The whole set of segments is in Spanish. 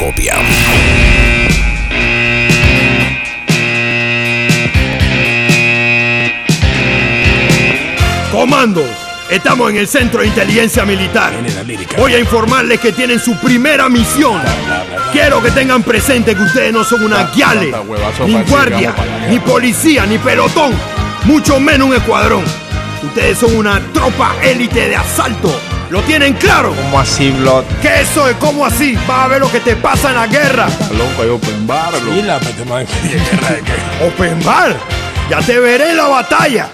propia. Comandos, estamos en el Centro de Inteligencia Militar. Voy a informarles que tienen su primera misión. Quiero que tengan presente que ustedes no son una guiale, ni guardia, ni policía, ni pelotón, mucho menos un escuadrón. Ustedes son una tropa élite de asalto. ¿Lo tienen claro? ¿Cómo así, Blood? ¿Qué eso es? ¿Cómo así? Vas a ver lo que te pasa en la guerra. Loco, hay open bar, loco. Y la pete, man. ¿Guerra de qué? ¿Open bar? Ya te veré en la batalla.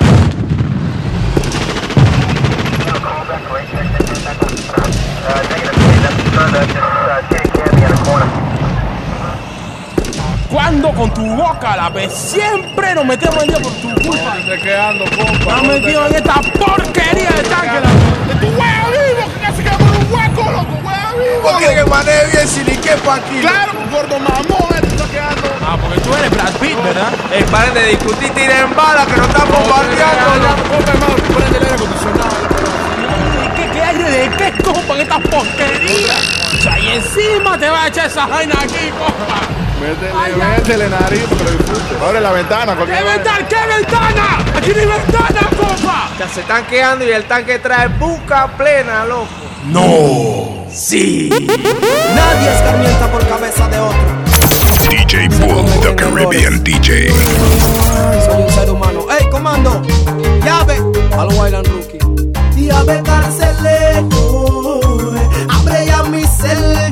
¿Cuándo con tu boca la ves? Siempre nos metemos en día por tu culpa. Te quedando, compa. Estás metido en esta porquería de tanque. De tu huevo vivo, que casi queda por un hueco, loco, huevo vivo. ¿Por qué que maneje bien si ni quepa aquí? Claro, gordo mamón, te está quedando. Ah, porque tú eres Brad Pitt, ¿verdad? Paren de discutir, tiren balas que nos están bombardeando. Compa, hermano, prende el aire acondicionado. ¿Qué aire de qué, compa, en esta porquería? O sea, y encima te va a echar esa vaina aquí, compa. Métele nariz, pero disfrute. Abre la ventana. ¿Qué ventana? ¿Qué ventana? Aquí no hay ventana, compa. Ya se están quedando y el tanque trae buca plena, loco. No. Sí. Nadie escarmienta por cabeza de otro. DJ Bull, the Caribbean DJ. Soy un ser humano. ¡Ey, comando! Llave a los Wayland Rookie. Llave carcelero, abre ya mi celda.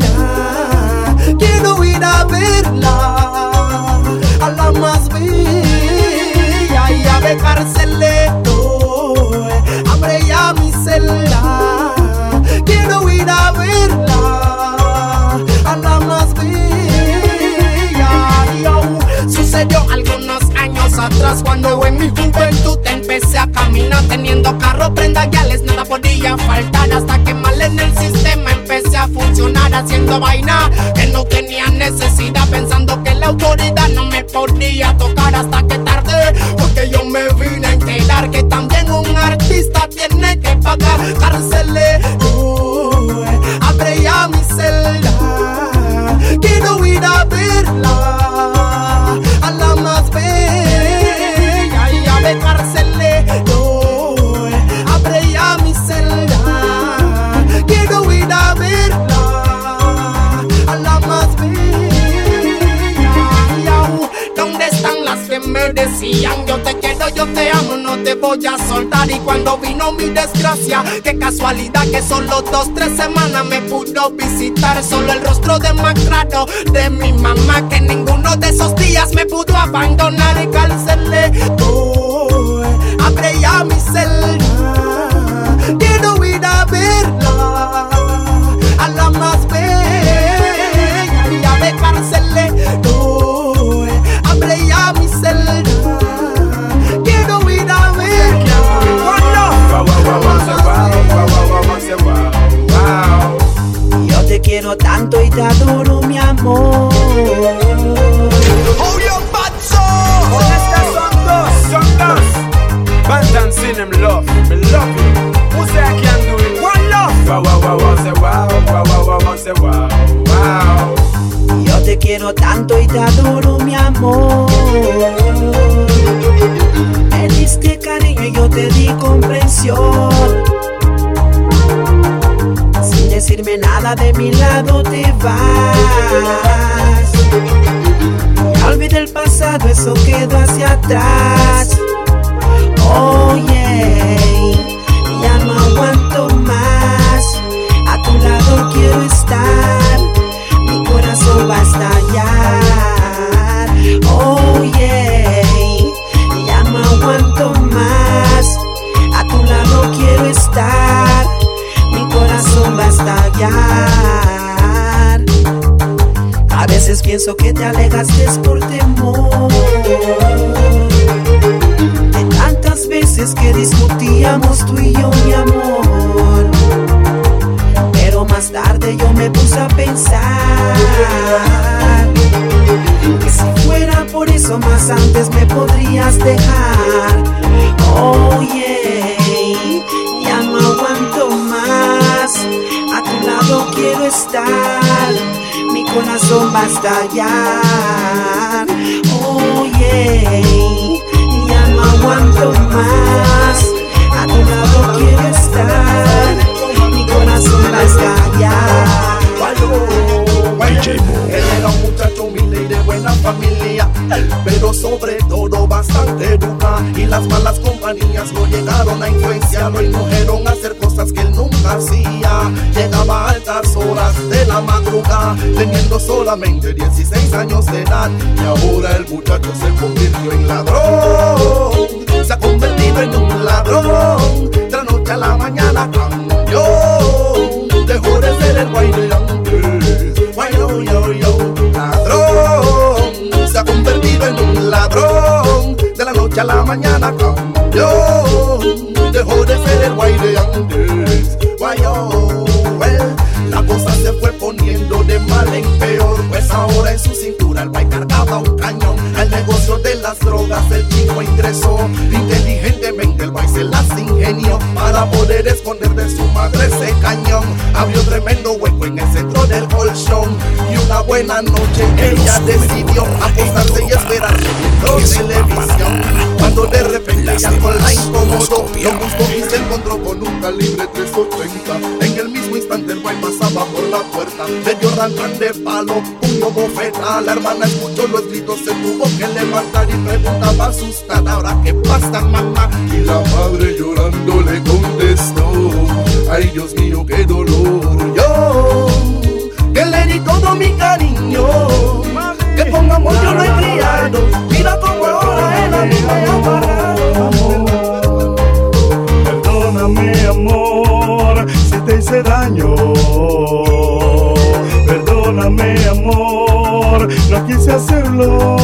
Quiero ir a verla, a la más bella. Llave carcelero, abre ya mi celda. Quiero ir a verla, a la más bella. Sucedió algunos años atrás cuando en mi juventud empecé a caminar teniendo carro, prenda, guiales, nada podía faltar hasta que mal en el sistema empecé a funcionar haciendo vaina que no tenía necesidad, pensando que la autoridad no me podía tocar hasta que tarde, porque yo me vine a enterar que también un artista tiene que pagar cárceles. Abre ya mi celda, quiero ir a verla, a la más bella. Y abre cárceles, abre ya mi celda, quiero ir a verla, a la más bella. ¿Dónde están las que me decían yo te quiero, yo te amo, no te voy a soltar? Y cuando vino mi desgracia, qué casualidad que solo 2-3 semanas me pudo visitar. Solo el rostro demacrado de mi mamá, que ninguno de esos días me pudo abandonar. Y cárcele, abre ya mi celda, quiero ir a verla, a la más bella. Y abre cárcele, abre ya mi celda, quiero ir a verla. Yo te quiero tanto y te adoro, mi amor. Oh, yo, Batso. Estas son dos. Van dancing in love. Me love you. Who say I can do it? One love. Wow, say wow. Yo te quiero tanto y te adoro, mi amor. Me diste cariño y yo te di comprensión. Sin decirme nada, de mi lado te vas. Ya olvidé el pasado, eso quedó hacia atrás. Oh yeah, ya no aguanto más. A tu lado quiero estar, mi corazón va a estallar. Oh yeah, ya no aguanto más. A tu lado quiero estar, mi corazón va a estallar. A veces pienso que te alejaste por temor, de tantas veces que discutíamos tú y yo, mi amor. Pero más tarde yo me puse a pensar que si fuera por eso más antes me podrías dejar. Oh yeah, ya no aguanto más. A tu lado quiero estar, mi corazón va a estallar. Oh yeah, ya no aguanto más, a tu lado quiero estar, mi corazón va a estallar. DJ Bull. Él era un muchacho humilde y de buena familia, pero sobre todo bastante dura. Y las malas compañías lo llegaron a influenciarlo y indujeron a hacer cosas que él nunca hacía. Llegaba a altas horas de la madrugada, teniendo solamente 16 años de edad. Y ahora el muchacho se convirtió en ladrón. Se ha convertido en un ladrón. De la noche a la mañana cambió. Dejó de ser el guay de antes. Ladrón, se ha convertido en un ladrón. De la noche a la mañana cambió. Dejó de ser el guay de antes. La cosa se fue poniendo de mal en peor, pues ahora en su cintura el guay cargaba un cañón. Al negocio de las drogas el chico ingresó. Inteligentemente el guay se las ingenió para poder esconder de su madre ese cañón. Abrió tremendo hueco en el centro del colchón y una buena noche ella decidió acostarse y esperar viendo televisión. Cuando de repente el alcohol la incomodó, lo buscó y se encontró con un calibre 380. En el mismo instante el guay pasaba por la puerta, le dio rancan de palo, puño, bofeta. La hermana escuchó los gritos, se tuvo que levantar y preguntaba asustada: ¿ahora qué pasa, mamá? Y la madre llorando le contestó: ay, Dios mío, qué dolor. Yo, que le di todo mi cariño, que con amor yo lo he criado. Mira cómo ahora él a mí me ha parado. Perdóname, amor, si te hice daño. Perdóname, amor, no quise hacerlo.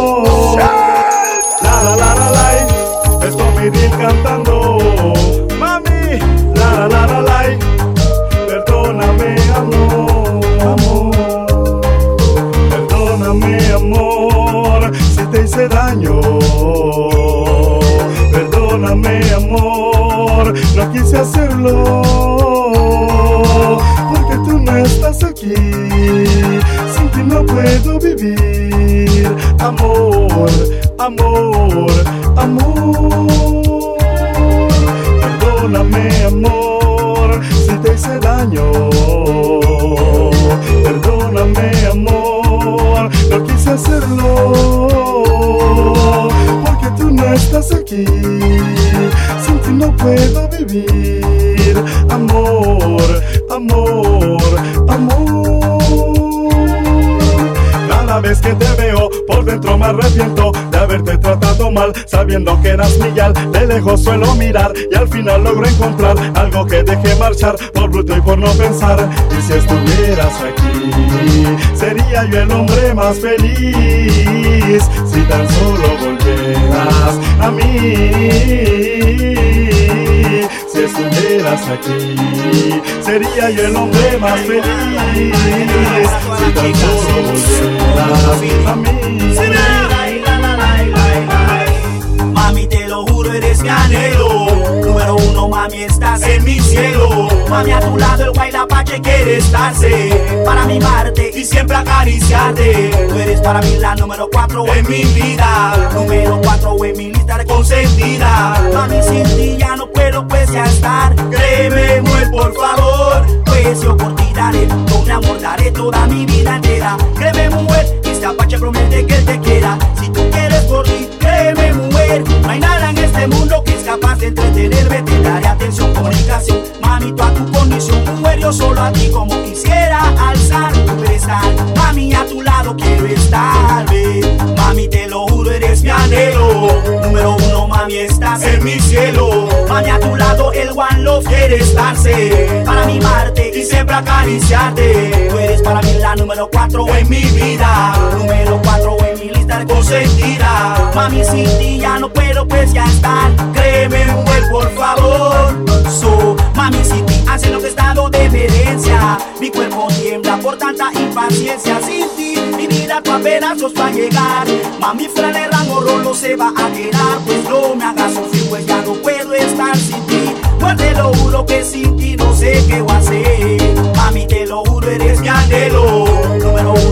La la la la la, es Tommy D cantando. Mami, la la la la, perdóname, amor, amor. Perdóname, amor, si te hice daño. Perdóname, amor, no quise hacerlo. Porque tú no estás aquí, sin ti no puedo vivir. Amor, amor, amor. Perdóname, amor, si te hice daño. Perdóname, amor, no quise hacerlo. Porque tú no estás aquí, sin ti no puedo vivir. Amor, amor, amor. Cada vez que te veo por dentro me arrepiento de haberte tratado mal, sabiendo que eras mi yal. De lejos suelo mirar y al final logro encontrar algo que deje marchar por bruto y por no pensar. Y si estuvieras aquí, sería yo el hombre más feliz. Si tan solo volvieras a mí. Si estuvieras aquí, sería yo el hombre más feliz. Si tan solo volvieras a mí. Mami, te lo juro, eres mi anhelo. Número uno, mami, estás en mi cielo. Mami, a tu lado el guaylapache quiere estarse, para mimarte y siempre acariciarte. Tú eres para mí la número 4 en mi vida, número 4 en mi lista de consentida. Mami, sin ti ya no puedo pues ya estar. Créeme, mujer, por favor, pues yo por ti daré, con mi amor daré toda mi vida entera. Créeme, mujer, este apache promete que él te quiera. Si tú quieres por ti, créeme, mujer, no hay nada en este mundo que es capaz de entretenerme. Te daré atención, comunicación, mami, tú a tu condición. Mujer, yo solo a ti como quisiera alzar tu pedestal. Mami, a tu lado quiero estar, ve. Mami, te lo juro, eres mi anhelo. Número uno, mami, estás en mi cielo. Mami, a tu lado el one love quiere estarse, para mimarte y siempre acariciarte. Tú eres para mí la número 4 en mi vida, número 4 en mi lista de consentida. Mami, sin ti ya no puedo pues ya estar. Créeme, mujer, por favor. Mami, sin ti hace lo que estado de emergencia. Mi cuerpo tiembla por tanta impaciencia. Sin ti mi vida tú apenas nos va a llegar. Mami, fuera de rango rolo se va a quedar. Pues no me hagas sufrir, pues ya no puedo estar sin ti. Pues te lo juro que sin ti no sé qué voy a hacer. Mami, te lo juro, eres mi anhelo. Número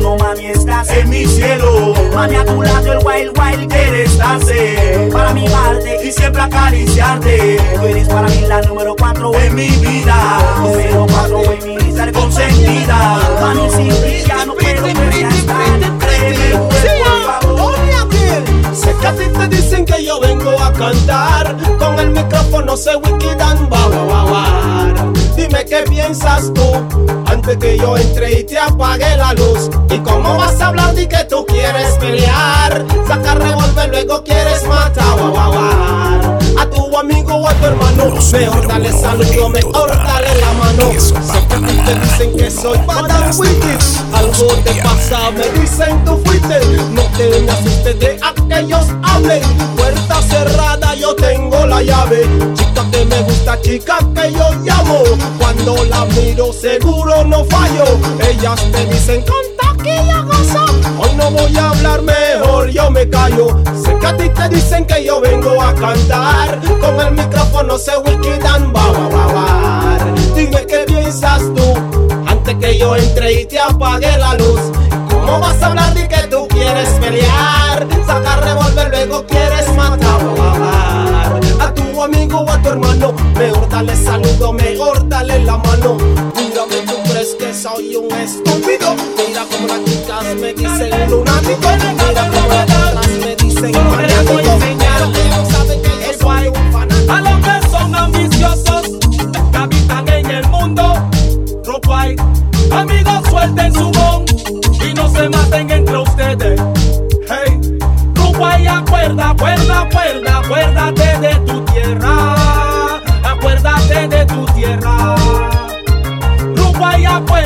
estrellas en mi cielo. Mami, a tu lado el wild wild Quiere estarse para amigarte y siempre acariciarte. Tú eres para mí la número 4 En mi vida, número 4 en mi lista de consentida. Mami, sin ti ya no puedo ya estar. Créeme, por favor. Sé que a ti te dicen que yo vengo a cantar. Con el micrófono se wikidan bawawawar. Dime qué piensas tú antes que yo entre y te apague la luz. ¿Y cómo vas a hablar de que tú quieres pelear? Saca revólver, luego quieres matar wawawar. A tu amigo o a tu hermano, mejor dale saludo, mejor dale la mano. Sé que a ti te dicen que soy Badam Wiki. Algo te pasa, me dicen tú fuiste. No te me asustes de aquellos hablen. Puerta cerrada, yo tengo la llave. Chica que me gusta, chica que yo llamo. Cuando la miro seguro no fallo. Ellas te dicen con taquilla gozo. Hoy no voy a hablar, mejor yo me callo. Sé que a ti te dicen que yo vengo a cantar. Con el micrófono se wikidan bawawawar. Dime qué piensas tú antes que yo entre y te apague la luz. ¿Cómo vas a hablar de que tú quieres pelear? Sacar revólver, luego quieres matar wawawar. A tu amigo o a tu hermano, mejor dale saludo, mejor dale la mano. Mírame, tú crees que soy un estúpido. Mira como las chicas me dicen lunático. Mira como las chicas me dicen maniático. Pero ellos saben que yo soy un fanático. A los que son ambiciosos, que habitan en el mundo, Roguay, amigos suelten su bon y no se maten entre ustedes. Hey, Roguay, acuérdate de tu tierra. Acuérdate de tu tierra. Roguay,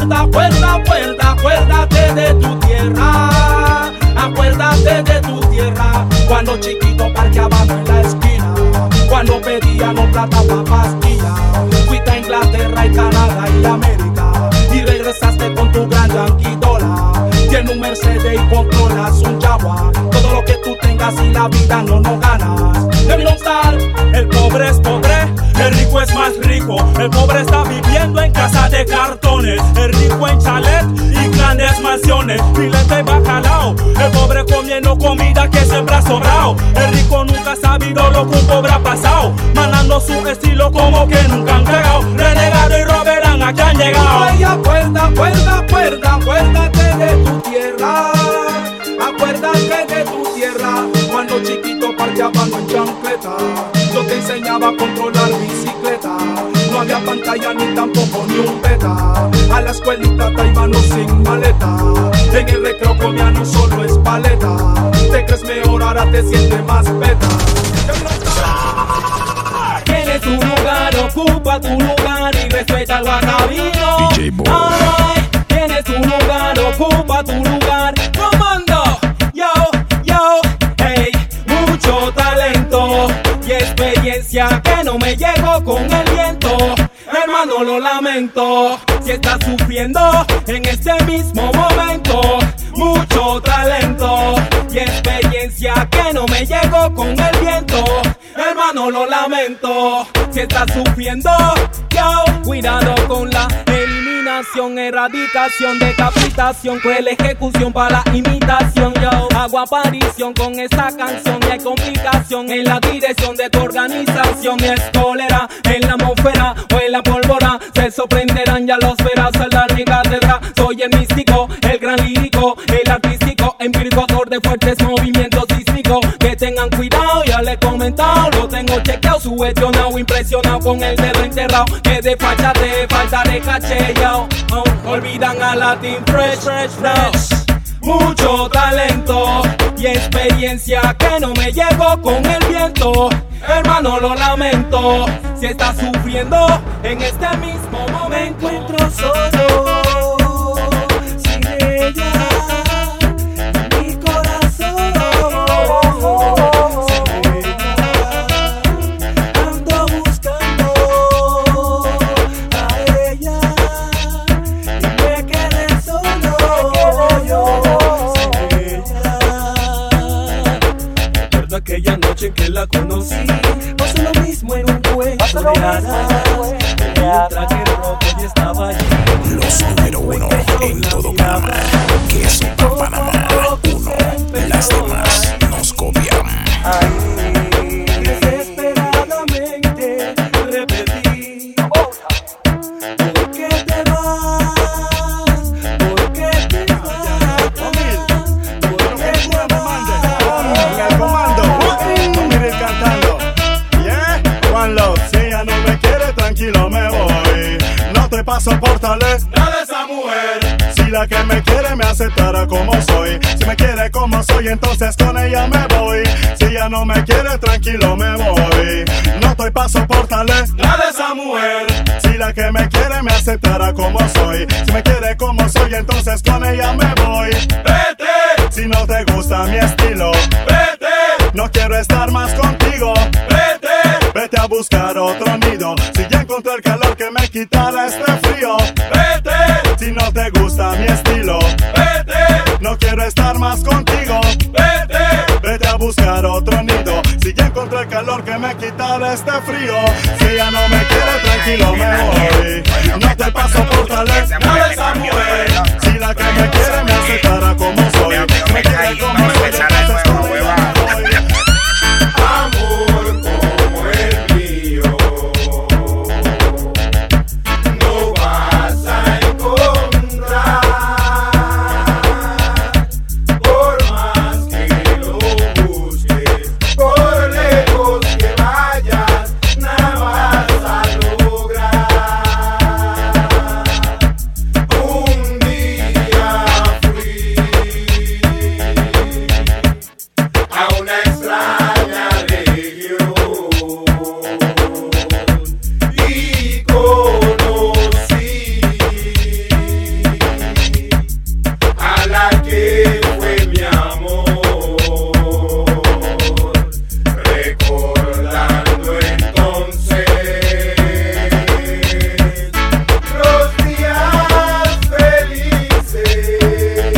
acuérdate de tu tierra. Acuérdate de tu tierra. Cuando chiquito parqueábamos en la esquina, cuando pedíamos plata pa' pastilla. Fuiste a Inglaterra y Canadá y América y regresaste con tu gran Yankee Dollar. Tienes un Mercedes y controlas un Jaguar. Todo lo que tú tengas y la vida no ganas. Debe no estar. El pobre es pobre, el rico es más rico. El pobre está viviendo en casa de cartones, el rico en chalet y grandes mansiones, filete y bacalao. El pobre comiendo comida que siempre ha sobrado. El rico nunca ha sabido lo que un pobre ha pasado, manando su estilo como que nunca han pegado. Renegado y roberán a que han llegado. Ay, acuérdate de tu tierra. Acuérdate de tu tierra. Cuando chiquito parqueábamos en chancleta, yo te enseñaba a controlar bicicleta. No había pantalla ni tampoco ni un beta. A la escuelita te íbamos sin maleta. En el recreo comíamos solo espaleta. Te crees mejor, ahora te sientes más beta. Tienes tu lugar, ocupa tu lugar y respeta al guanabino. DJ Bull. Ay, tienes tu lugar, ocupa tu lugar. Comando, yo, hey, mucho talento y experiencia que no me llevo con el viento. Hermano, lo lamento si estás sufriendo en este mismo momento. Mucho talento y experiencia que no me llevo con el viento. Hermano, lo lamento si estás sufriendo. Yo, cuidado con la eliminación, erradicación, decapitación, cruel ejecución para la imitación. Yo hago aparición con esta canción y hay complicación en la dirección de tu organización. Y es cólera en la atmósfera o en la pólvora. Se sorprenderán, ya los verás al dar mi cátedra. Soy el místico, el gran lírico, el artístico, empírico, autor de fuertes movimientos sísmicos. Que tengan cuidado, ya les he comentado, lo tengo chequeado, sugestionado, impresionado con el dedo enterrado. Que de falta de caché, yo. Olvidan a Latin Fresh. Mucho talento y experiencia que no me llevo con el viento. Hermano, lo lamento si estás sufriendo en este mismo momento. Me encuentro solo, sin ella, mi corazón. Sin ella, ando buscando a ella y me quedé solo. Recuerdo aquella noche en que la conocí, pasó lo mismo en un cuento de hadas. Un traje rojo y estaba allí. Los número uno en todo Panamá. Queso pa' Panamá. ¿Por qué te vas? ¿Por qué te vas? ¿Por qué te vas? En el comando, vamos a ir cantando. Yeah, One Love, si ella no me quiere, tranquilo me voy. No te paso por nada de esa mujer. Si la que me quiere me aceptará como soy. Si me quiere como soy, entonces con ella me voy. Si ella no me quiere, tranquilo me voy. No te paso por nada de esa mujer. Si la que me quiere me aceptará como soy. Si me quiere como soy, entonces con ella me voy. Vete, si no te gusta mi estilo. Vete, no quiero estar más contigo. Vete, vete a buscar otro nido. Si ya encontré el calor que me quitará este frío. Vete, si no te gusta mi estilo. Vete, no quiero estar más contigo. Vete, vete a buscar otro nido. Si ya encontré el calor que me quitará este frío. Si ella no me quiere, tranquilo me voy. No te paso por talento de esa mujer. Si la que me quiere me aceptará como soy. Si me quiere como soy, entonces con ella me voy. Amor como el mío no vas a encontrar, por más que lo busques, por lejos que vayas, nada vas a lograr. Un día fui a una extraña región y conocí a la que fue mi amor, recordando entonces los días felices.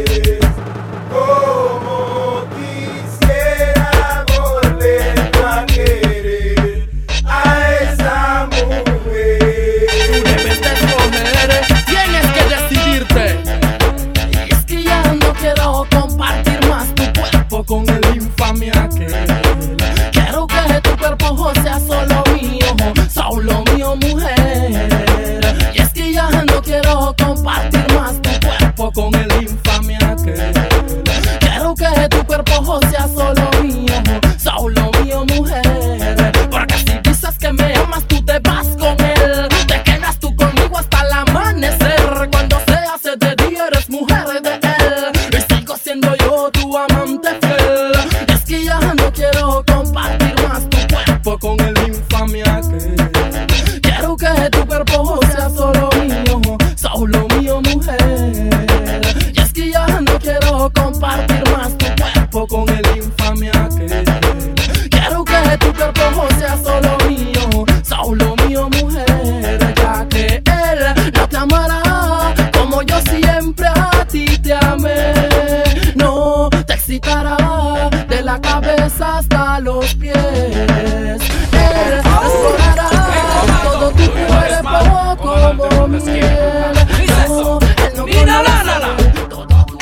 Como quisiera volver a querer a esa mujer. Debes de escoger, tienes que decidirte. Y es que ya no quiero compartir más tu cuerpo con el infame aquel. Quiero que tu cuerpo sea solo mío, mujer. Y es que ya no quiero compartir más tu cuerpo con el infame aquel. Quiero que tu cuerpo sea solo mío, mujer. Porque si dices que me amas, tú te vas con él. Te quedas tú conmigo hasta el amanecer. Cuando se hace de día eres mujer de él. Y sigo siendo yo tu amante fiel. Es que ya no quiero compartir más tu cuerpo con el infame aquel. Quiero que tu cuerpo sea solo mío, mujer. Y es que ya no quiero compartir más tu cuerpo con el infame aquel. Quiero que tu cuerpo sea solo mío, mujer. Ya que él no te amará como yo siempre a ti te amé. No te excitará de la cabeza hasta los pies. Él explorará todo tu cuerpo como miel. No, él no conoce todo tu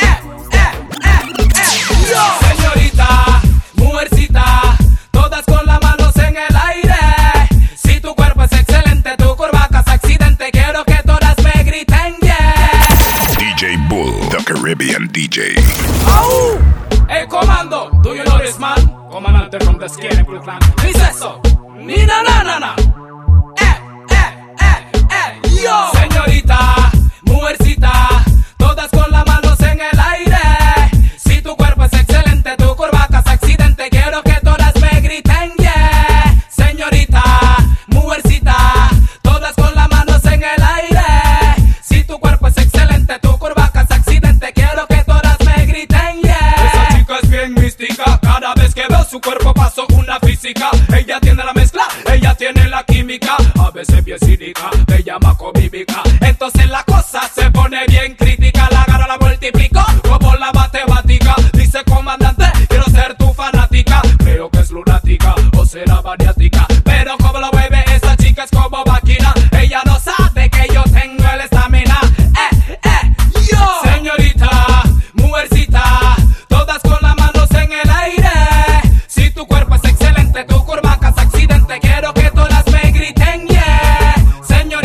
Señorita, mujercita, todas con las manos en el aire. Si tu cuerpo es excelente, tu curva causa accidente. Quiero que todas me griten yeah. DJ Bull, the Caribbean DJ. ¡Au! El comando, do you know this man? Comandante from the skin, Brooklyn. ¿Qué es eso? Ni na na na na. Yo. Señorita, mujercita, todas con las manos en el aire. Si tu cuerpo es excelente, tu curva causa accidente. Quiero que todas me griten yeah. Señorita, mujercita, todas con las manos en el aire. Si tu cuerpo es excelente, tu curva causa accidente. Quiero que todas me griten yeah. Esa chica es bien mística. Cada vez que veo su cuerpo paso una física. Ella tiene la mezcla, ella tiene la química. A veces bien cínica, me llama comímica. Entonces la cosa se pone bien crítica. La agarro, la multiplico como la matemática. Dice comandante, quiero ser tu fanática. Creo que es lunática o será maniática. Pero como lo mueve esa chica es como máquina. Ella no sabe que yo tengo el estamina. Yo. Señorita, mujercita, todas con las manos en el aire. Si tu cuerpo es excelente, tu curva causa accidente. Quiero que todas me griten yeah. Señorita,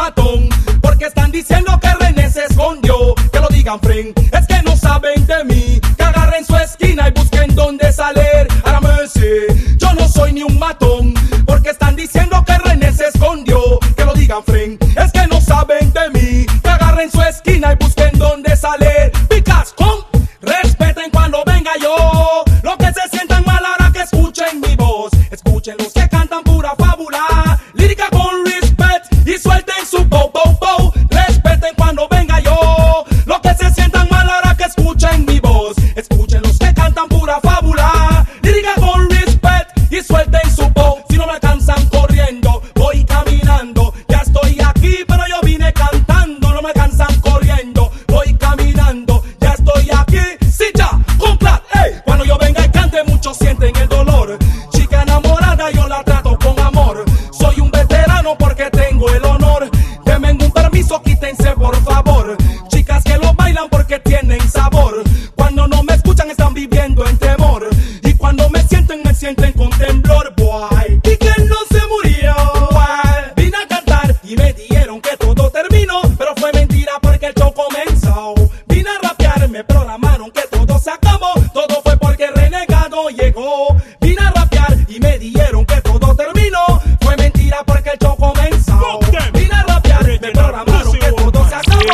matón, porque están diciendo que René se escondió. Que lo digan, friend, es que no saben de mí. Que agarren su esquina y busquen dónde salir. Ahora me sé, yo no soy ni un matón, porque están diciendo que René se escondió. Que lo digan, friend, es que no saben de mí. Que agarren su esquina y busquen dónde salir. Picas con respeten cuando venga yo. Los que se sientan mal ahora que escuchen mi voz. Escuchen los que cantan pura fábula. Lírica con respect y suelten su bow, bow, bow. Respeten cuando venga yo. Los que se sientan mal ahora que escuchen mi voz. Escuchen los que cantan pura fábula. Lírica con respect y suelten su bow. Si no me alcanzan corriendo, voy caminando. Ya estoy aquí, pero yo vine cantando. No me alcanzan corriendo, voy caminando. Ya estoy aquí, sí ya, complat, ey. Cuando yo venga y cante, muchos sienten el dolor. Chica enamorada, yo la trato con amor. Soy un veterano porque tengo el honor. Denme un permiso, quítense por favor. Chicas que lo bailan porque tienen sabor. Cuando no me escuchan están viviendo en temor. Y cuando me sienten con temblor, boy. Y que no se murió, boy. Vine a cantar y me dijeron que todo terminó, pero fue mentira porque el show comenzó. Vine a rapear, me programaron que todo se acabó. Todo fue porque Renegado llegó. Vine a rapear y me dijeron que todo terminó. Fue mentira porque el show comenzó. Vine a rapear, me programaron que todo se acabó.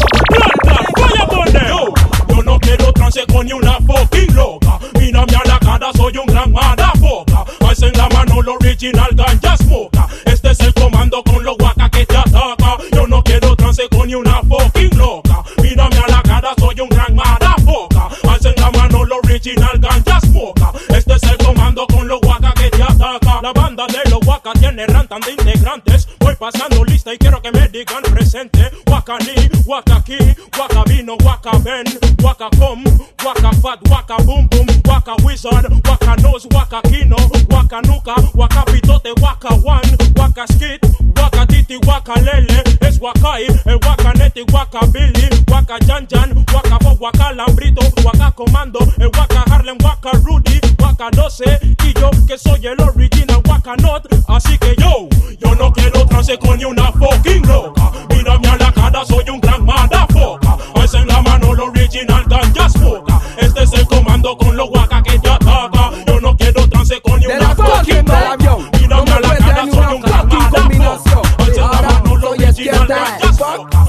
Yo no quiero trance con ni una fucking loca. Mírame a la cara, soy un gran madafoca. Alza en la mano lo original ganja smoka. Este es el comando con los guacas que te ataca. Yo no quiero trance con ni una fucking loca. Mírame a la cara, soy un gran madafoca. Alza en la mano lo original ganja smoka. Este es el comando con los guacas que te ataca. La banda de los guacas tiene rantan de integrantes. Voy pasando lista y quiero que me digan presente. Waka Lee, Waka Key, Waka Vino, Waka Ben, Waka Com, Waka Fat, Waka Boom Boom, Waka Wizard, Waka Nose, Waka Kino, Waka Nuka, Waka Pitote, Waka One, Waka Skid, Waka Titi, Waka Lele, es Wakai, el Waka Neti, Waka Billy, Waka Jan Jan, Waka Bob, Waka Lambrito, Waka Comando, el Waka Harlem, Waka Rudy, Waka 12, y yo que soy el original Waka Not, así que yo no quiero trance con ni una fucking loca. Mírame a la cara, soy un gran madafoca. Alza en la mano lo original ganja smoka. Este es el comando con los guacas que te ataca. Yo no quiero trance con ni una fucking loca. Mírame a la cara, soy un gran madafoca. Alza en la mano lo original ganja smoka.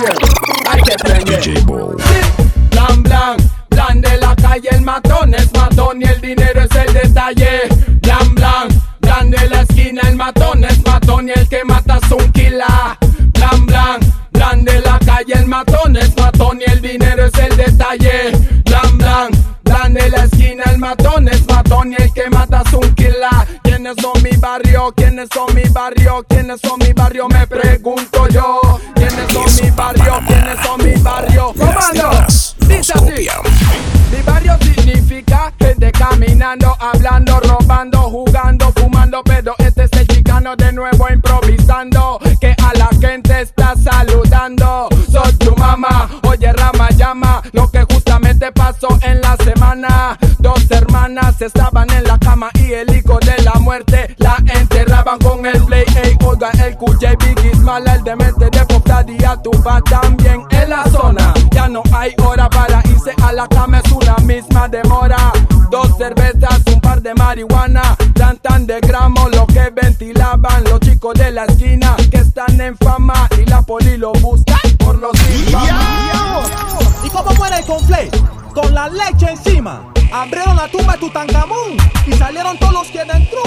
DJ Bull. Blan, blan, blan de la calle, el matón es matón y el dinero es el detalle. Blan, blan, blan de la esquina, el matón es matón y el que mata es un killer. Blan, blan, blan de la calle, el matón es matón y el dinero es el detalle. Blan, blan, blan de la esquina, el matón es matón y el que mata es un killer. ¿Quiénes son mi barrio? ¿Quiénes son mi barrio? ¿Quiénes son mi barrio? Me pregunto yo. ¿Quiénes son mi barrio? ¿Quiénes son mi barrio? Comando, dice así. Mi barrio significa gente caminando, hablando, robando, jugando, fumando, pero este es el chicano de nuevo improvisando, que a la gente está saludando. Soy tu mamá, oye Rama llama, lo que justamente pasó en la semana. Dos hermanas estaban en la cama y el hijo de la muerte la enterraban con el play. Ey, oiga el QJ, Biggie Smala, el demente de Pop Daddy, a tu pa también en la zona. Ya no hay hora para irse a la cama, es una misma demora. Dos cervezas, un par de marihuana, tan de gramo lo que ventilaban los chicos de la esquina que están en fama y la poli lo busca por los infamos. ¿Y cómo muere el conflé? Con la leche encima. Abrieron la tumba de Tutankamón y salieron todos los que dentro.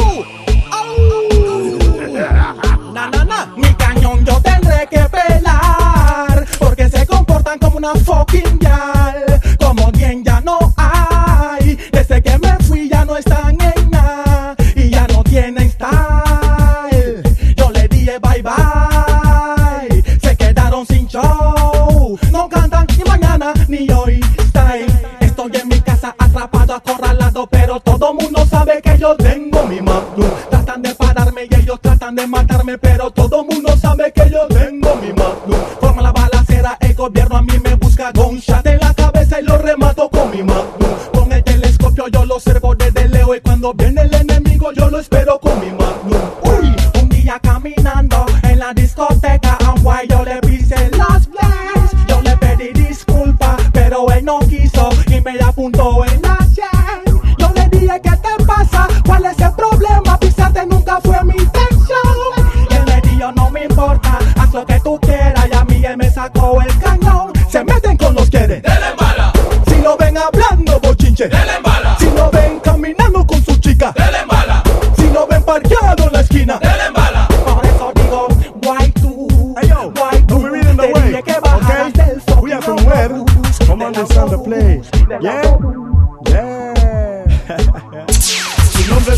Na na na. Mi cañón yo tendré que pelar porque se comportan como una fucking gal. Como bien ya no hay. Desde que me fui ya no están en nada y ya no tienen style. Yo le dije bye bye. Se quedaron sin show. No cantan ni mañana ni hoy. Style. Estoy en mi casa atrapado, acorralado, pero todo mundo sabe que yo tengo mi Magnum. Tratan de pararme y ellos tratan de matarme, pero todo mundo sabe que yo tengo mi Magnum. Forma la balacera, el gobierno a mí me busca. Gunshot en la cabeza y lo remato con mi Magnum. Con el telescopio yo lo observo desde lejos y cuando viene el enemigo yo lo espero con mi Magnum. Uy, un día caminando en la discoteca,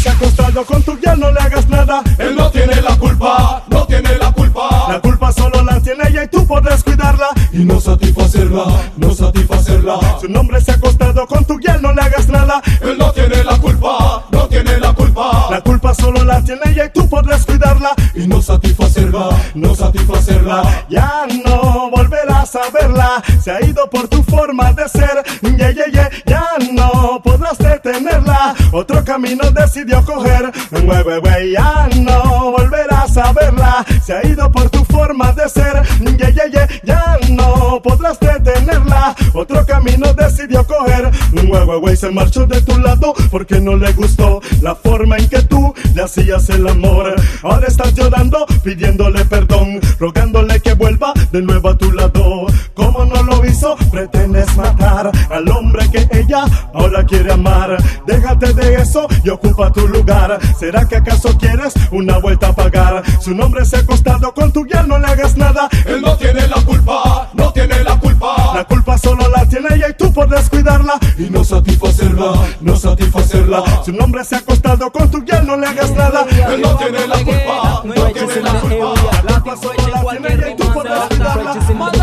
se ha acostado con tu guía, no le hagas nada. Él no tiene la culpa, no tiene la culpa. La culpa solo la tiene ella y tú podrás cuidarla y no satisfacerla, no satisfacerla. Su nombre se ha acostado con tu guía, no le hagas nada. Él no tiene la culpa, no tiene la culpa. La culpa solo la tiene ella y tú podrás cuidarla y no satisfacerla, no satisfacerla. Ya no volverás a verla, se ha ido por tu forma de ser. Ya no podrás detenerla, otro camino decidió coger. Ya no volverás a verla, se ha ido por tu forma de ser. Ya no podrás detenerla, otro camino decidió coger. Se marchó de tu lado porque no le gustó la forma en que tú le hacías el amor. Ahora estás llorando, pidiéndole perdón, rogándole que vuelva de nuevo a tu lado. Como no lo hizo, pretendes matar al hombre que ella ahora quiere amar. Déjate de eso y ocupa tu lugar. ¿Será que acaso quieres una vuelta a pagar? Su nombre se ha acostado con tu guía, no le hagas nada. Él no tiene la culpa, no tiene la culpa. La culpa solo la tiene ella y tú podrás cuidarla y no satisfacerla, no satisfacerla. Su nombre se ha acostado con tu guía, no le hagas nada. Él no tiene la culpa, no tiene la culpa. La culpa solo la tiene ella y tú podrás cuidarla.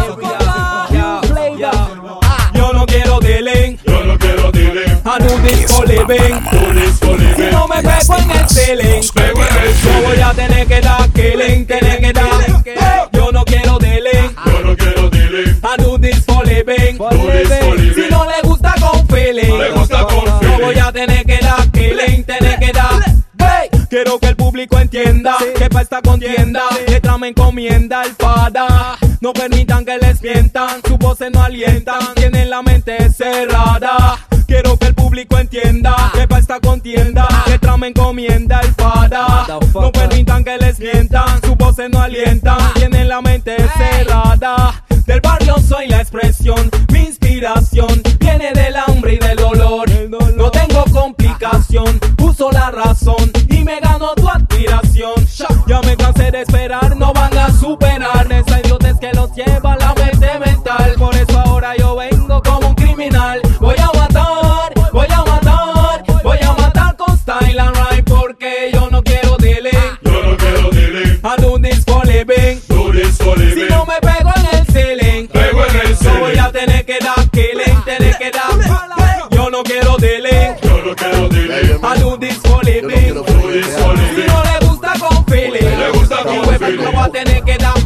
Yo no quiero dealing, yo no quiero dealing. I do this for living, si no me pego en el ceiling, yo voy a tener que dar killing, tener que dar. Yo no quiero dealing, yo no quiero dealing. I do this for living, si no le gusta con feeling, yo voy a tener que dar killing, tener que dar. Quiero que el público entienda que para esta contienda letra me encomienda el fada. No permitan que les mientan, sus voces no alientan, tienen la mente cerrada. Quiero que el público entienda que para esta contienda letra me encomienda el fada. No permitan que les mientan, sus voces no alientan, tienen la mente cerrada. Del barrio soy la expresión, mi inspiración viene del hambre y del dolor. No tengo complicación, uso la razón y me gano tu admiración. Ya me cansé de esperar, no van a superar esa idiotes que los lleva a la mente mental. Por eso ahora yo vengo como un criminal. Voy a matar, voy a matar, voy a matar con style and rhyme. Porque yo no quiero dealing, yo no quiero dealing. I do this for living, do this for living. Si no me pego en el ceiling, pego en el ceiling, yo voy a tener que dar killing, tener que dar. Yo no quiero dealing, yo no quiero dealing. I do this for living, do this for living. Si no le gusta con feeling, le gusta con feeling, yo voy a tener que dar.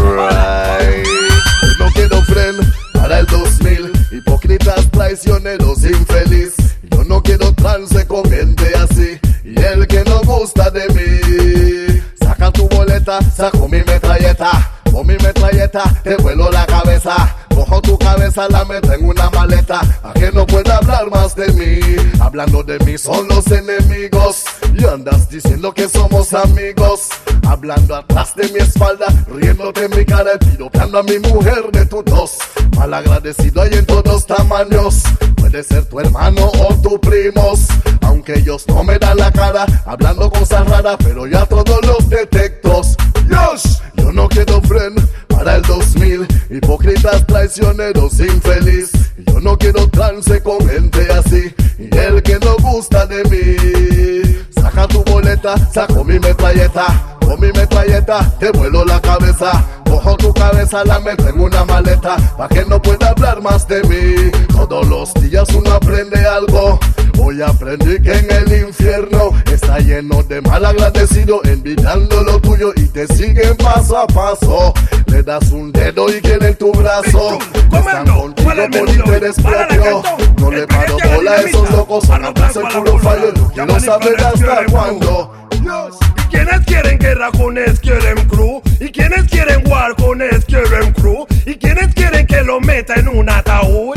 No quiero friend para el 2000, hipócritas, traicioneros, infeliz. Yo no quiero trance con gente así, y el que no gusta de mí. Saca tu boleta, saco mi metralleta. Con mi metralleta te vuelo la cabeza. Cojo tu cabeza, la meto en una maleta, a que no pueda hablar más de mí. Hablando de mí son los enemigos, y andas diciendo que somos amigos. Hablando atrás de mi espalda, riéndote en mi cara y piropeando a mi mujer de tu tos. Malagradecido hay en todos tamaños, puede ser tu hermano o tu primos. Aunque ellos no me dan la cara, hablando cosas raras, pero ya todos los detectos. Yo no quiero friend para el 2000, hipócritas, traicioneros, infeliz. Yo no quiero trance con gente así, y el que no gusta de mí. Saca tu boleta, saco mi metralleta. Con mi metralleta te vuelo la cabeza. Cojo tu cabeza, la meto en una maleta, pa' que no pueda hablar más de mí. Todos los días uno aprende algo. Hoy aprendí que en el infierno está lleno de malagradecidos, envidiando lo tuyo y te siguen paso a paso. Le das un dedo y quieren tu brazo. Están contigo por interés propio. No le paro bola a esos locos, van a pasar el puro fallo. No quiero saber hasta cuándo. ¿Y quiénes quieren guerra con SQM Crew? ¿Y quiénes quieren war con SQM Crew? ¿Y quiénes quieren que lo meta en un ataúd?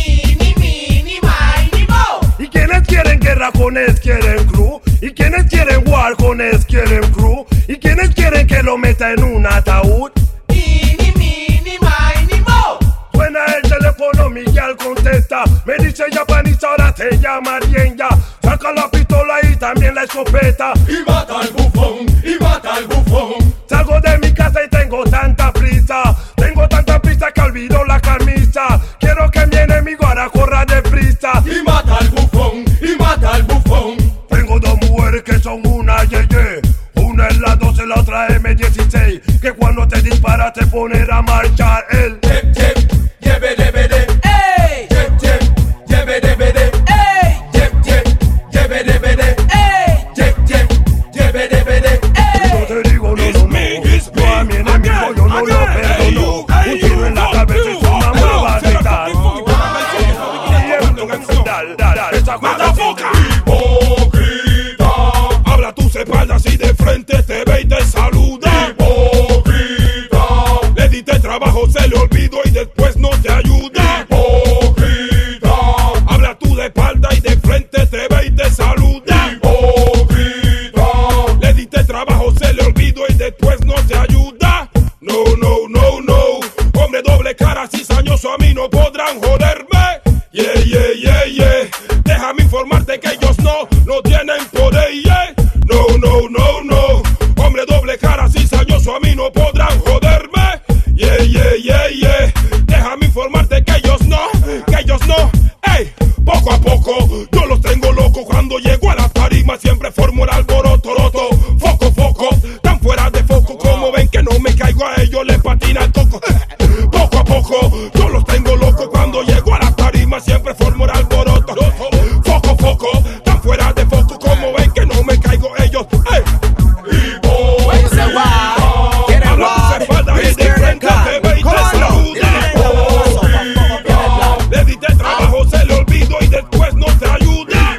¿Y quiénes quieren guerra con SQM Crew? ¿Y quiénes quieren war con SQM Crew? ¿Y quiénes quieren que lo meta en un ataúd? Suena el teléfono, Miguel contesta. Me dice japonesa, ahora te llamarían ya. Saca la pistola y también la escopeta. Y mata al bufón, y mata al bufón. Salgo de mi casa y tengo tanta prisa. Tengo tanta prisa que olvido la camisa. Quiero que mi enemigo ahora corra deprisa. Y mata al bufón, y mata al bufón. Tengo dos mujeres que son una yeye. Una es la 12, la otra M16. Que cuando te dispara te pone a marchar el Jep, jep, lleve, debede. ¡Ey! Jep, jep, lleve, debede. ¡Ey! Jep, jep, lleve, debede. ¡Ey! Jep, jep, lleve, debede. Yo te digo no, no, no. Yo a mi enemigo yo no lo perdono. Un tiro en la cabeza y su mamá va a gritar. Esa cosa hipócrita. Habla tus espaldas y de frente te ve y te saluda. Hipócrita. Le diste trabajo, se le olvidó y después no te ayuda. Hipócrita. Habla tú de espalda y de frente te ve y te saluda. Hipócrita. Le diste trabajo, se le olvidó y después no te ayuda. No, no, no, no. Hombre doble cara, cizañoso, a mí no podrán joderme. Yeah, yeah, yeah, yeah. Déjame informarte que ellos no tienen poder, yeah. No, no, no, no. Hombre doble cara, cizañoso, a mí no podrán joderme. Yeah, yeah, yeah, yeah. Déjame informarte que ellos no. Ey, poco a poco yo los tengo locos. Cuando llego a la tarima siempre formo el alboroto, roto. Foco, foco, tan fuera de foco. Como ven que no me caigo a ellos, les patina el coco. Poco a poco yo los tengo locos. Cuando llego a la tarima siempre formo el alboroto. Foco, foco, tan fuera de foco. Como ven que no me caigo ellos. Ey. Habla tus espaldas y de frente te ve y te saluda. Le diste trabajo, se le olvidó y después no te ayuda.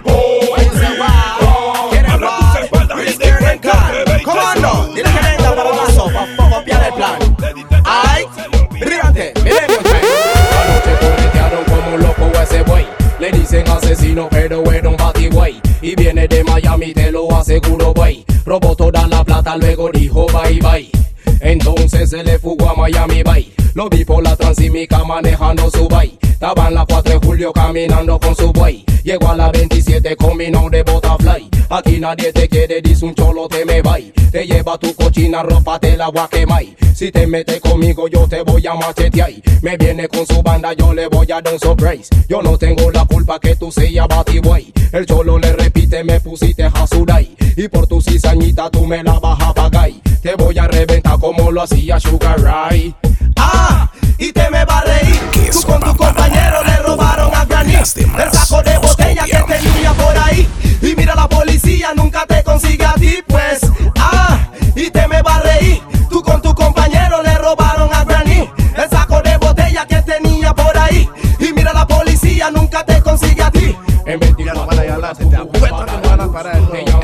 Habla tus espaldas y de frente te ve y te saluda. Dile que venga para abajo para copiar el plan. Ay, ríate, anoche corretearon como un loco ese buey. Le dicen asesino pero era un batibuey. Y viene de Miami, te lo aseguro, güey. Robó toda la plata, luego dijo bye bye. Entonces se le fugó a Miami Bay. Lo vi por la Transímica manejando su bay. Estaba en la 4 de julio caminando con su buey. Llegó a la 27 combinado de butterfly. Aquí nadie te quiere, dice un cholo te me va. Te lleva tu cochina ropa, te la voy a quemar. Si te metes conmigo yo te voy a machetear. Me viene con su banda, yo le voy a dar un surprise. Yo no tengo la culpa que tú seas batibuey. El cholo le repite, me pusiste a sudar. Y por tu cizañita tú me la vas a pagar. Te voy a reventar como lo hacía Sugar Ray. Ah, y te me va a reír. Tú con tu compañero le robaron a Granny el saco de botella que tenía por ahí. Y mira, la policía nunca te consigue a ti, pues. Ah, y te me va a reír. Tú con tu compañero le robaron a Granny el saco de botella que tenía por ahí. Y mira, la policía nunca te consigue a ti. En 24 horas te apuesto que no van a parar.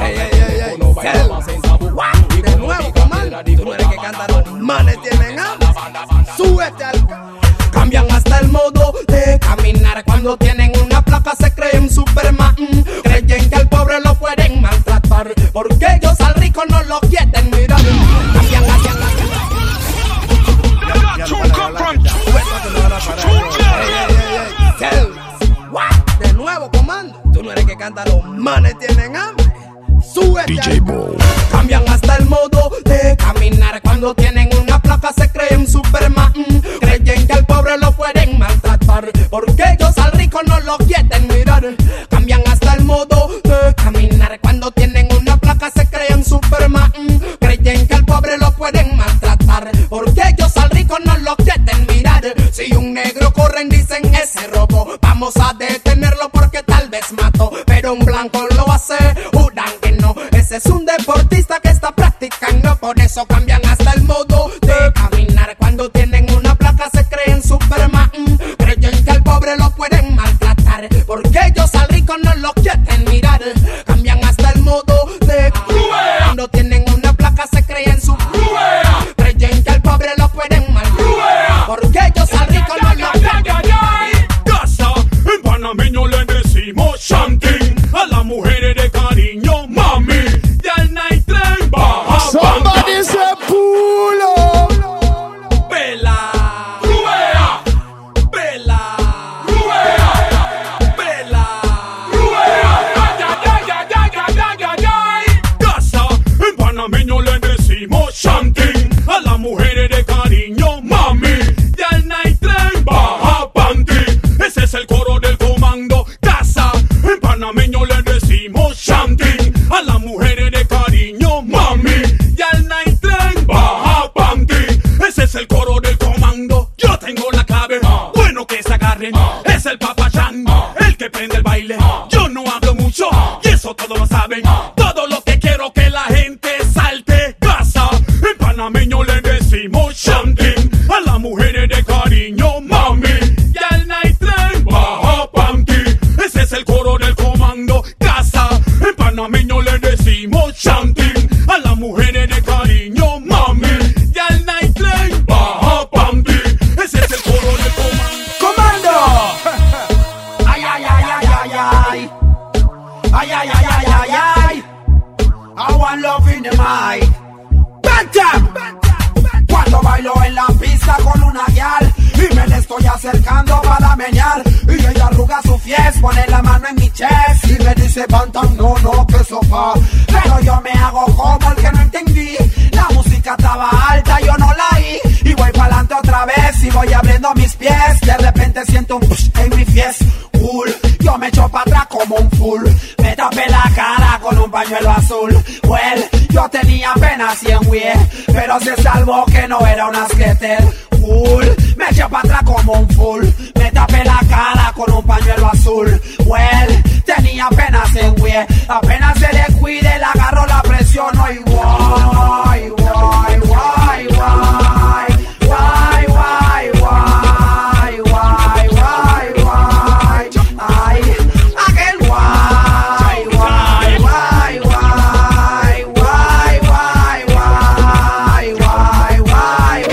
De nuevo, comando. Tú no eres que canta, los manes tienen hambre. Súbete al Cambian hasta el modo de caminar. Cuando tienen una placa se creen Superman. Creen que al pobre lo pueden maltratar, porque ellos al rico no lo quieren mirar. Cambian hacia De nuevo, comando. Tú no eres que canta, los manes tienen hambre. Súbete DJ Bull. Cambian hasta el modo de caminar. Cuando tienen una placa se creen Superman. Creen que al pobre lo pueden maltratar, porque ellos al rico no lo quieren mirar. Cambian hasta el modo de caminar. Cuando tienen una placa se creen Superman. Creen que al pobre lo pueden maltratar, porque ellos al rico no lo quieren mirar. Si un negro corren dicen ese robo, vamos a detenerlo porque tal vez mató. Pero un blanco lo hace, juran que no. Ese es un deportista que está practicando. Por eso cambian hasta el modo de caminar. Cuando tienen una placa se creen Superman. Creen que al pobre lo pueden maltratar, porque ellos al rico no lo quieren mirar. Cambian hasta el modo de cuando tienen una placa se creen Superman. Creen que al pobre lo pueden maltratar, porque ellos al rico no lo quieren mirar. Casa, en panameño le decimos shanting. A las mujeres de cariño, mami. Y al night train baja. Somebody say pull up. Vela. Vela. Vela. Casa, en panameño le decimos shanting. A las mujeres de cariño, mami. Y al night train baja panty. Ese es el coro del comando. Casa, en panameño le decimos shanting. A las mujeres decimos chanting. A las mujeres de cariño, mami. Y al nightlife, baja panty. Ese es el coro del comando. Ay, ay, ay, ay, ay, ay. Ay, ay, ay, ay, ay, ay. I want love in the mic. Bantam. Cuando bailo en la pista con una guial y me le estoy acercando para menear, y ella arruga su fies, pone la mano en mi chest y me dice Bantam, no, no, que sofá. Pero yo me hago como el que no entendí. La música estaba alta, yo no la oí, y voy pa'lante otra vez y voy abriendo mis pies. De repente siento un push en mi fies. Cool. Yo me echo para atrás como un full. Me tapé la cara con un pañuelo azul. Well, yo tenía apenas 100 güey, pero se salvó que no era un skater. Cool. Me eché para atrás como un full. Me tapé la cara con un pañuelo azul. Well, tenía apenas 100 güey. Apenas se le cuide, le agarro la presión. Y guay, guay, guay, guay. Guay, guay, guay, guay, guay, guay. Ay, aquel guay, guay, guay, guay, guay, guay, guay, guay, guay,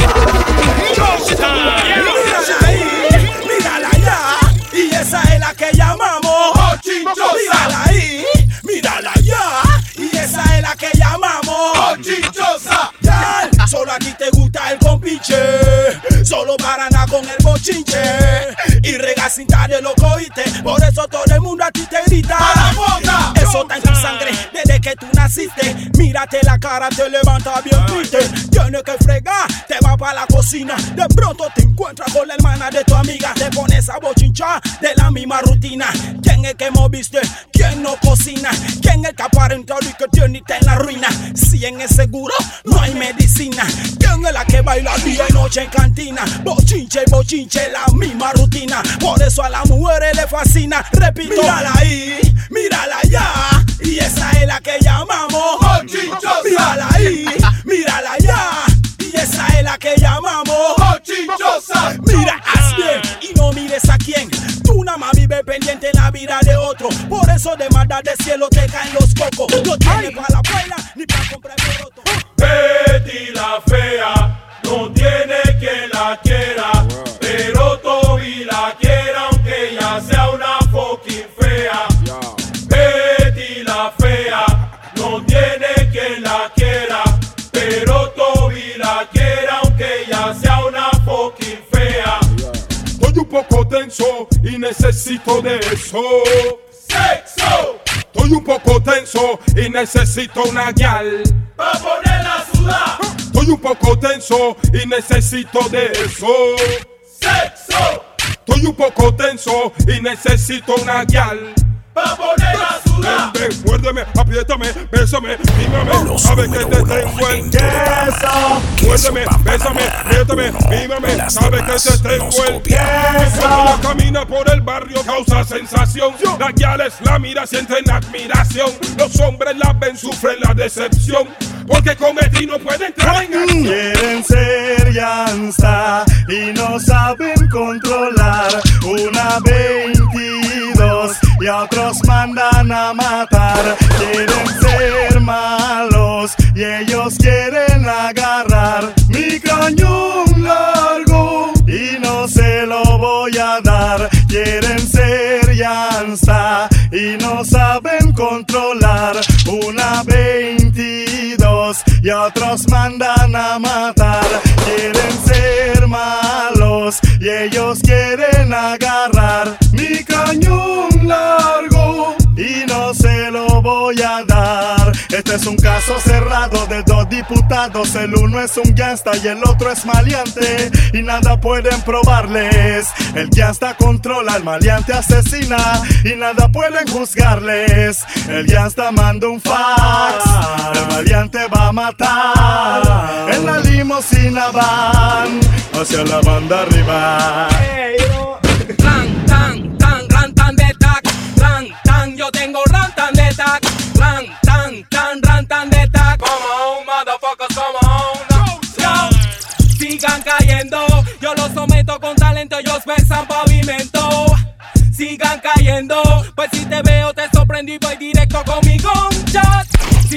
Mírala ya, y esa es la que llamamos Mírala ahí, mírala ya, y esa es la que llamamos Chinchosa. Solo a ti te gusta el compinche, solo para andar con el bochinche y regacintar de lo coite. Por eso todo el mundo a ti te grita. Eso está en tu sangre desde que tú naciste. Mírate la cara, te levanta bien triste. Tienes que fregar, te vas para la cocina. De pronto te encuentras con la hermana de tu amiga. Te pones a bochinchar de la misma rutina. ¿Quién es que moviste? ¿Quién no cocina? ¿Quién es el que aparenta y que tiene en la ruina? Si en el seguro no hay medicina. ¿Quién es la que baila día y noche en cantina? Bochinche, bochinche, la misma rutina. Por eso a las mujeres le fascina. Repito, mírala ahí, mírala ya, y esa es la que llamamos Chinchosa. Mírala ahí, mírala ya, y esa es la que llamamos Chinchosa. Mira, haz bien y no mires a quién. Tú nada más vives pendiente en la vida de otro. Por eso de maldad del cielo te caen los cocos. No tienes para la baila ni para comprar otro. Betty la fea, no tiene quien la quiera, pero Toby la quiere aunque ella sea una fucking fea. Betty la fea, no tiene quien la quiera, pero Toby la quiere aunque ella sea una fucking fea. Estoy un poco tenso y necesito de eso. ¡Sexo! Estoy un poco tenso y necesito una guial pa' ponerla a sudar. Estoy un poco tenso y necesito de eso. ¡Sexo! Estoy un poco tenso y necesito una guial pa' ponerla a sudar. Ven, muérdeme, apriétame, bésame, dímame, sabes que te tengo en queso. Muérdeme, bésame, apriétame, dímame, sabes que te tengo en queso. Cuando ella camina por el barrio causa sensación. Las guiales la miran, sienten admiración. Los hombres la ven, sufren la decepción, porque con Betty no pueden entrar en acción. Quieren ser gangsta y no saben controlar una 22 y a otros mandan a matar. Quieren ser malos y ellos quieren agarrar mi cañón largo y no se lo voy a dar. Quieren ser gangsta y no saben controlar una 22 y a otros mandan a matar. Quieren ser malos y ellos quieren agarrar mi cañón largo y no se lo voy a dar. Este es un caso cerrado de dos diputados. El uno es un gangsta y el otro es maleante, y nada pueden probarles. El gangsta controla, el maleante asesina, y nada pueden juzgarles. El gangsta manda un fax, el maleante va a matar. En la limusina van hacia la banda rival. Ran, tan, tan, ran, tan de tac. Ran, tan, yo tengo ran, tan de tac. Ran, tan, tan, ran, tan de tac. Come on, motherfuckers, come on. Yo, sigan cayendo, yo los someto con talento, ellos besan pavimento. Sigan cayendo, pues si te veo te sorprendí, voy directo con mi gunshot.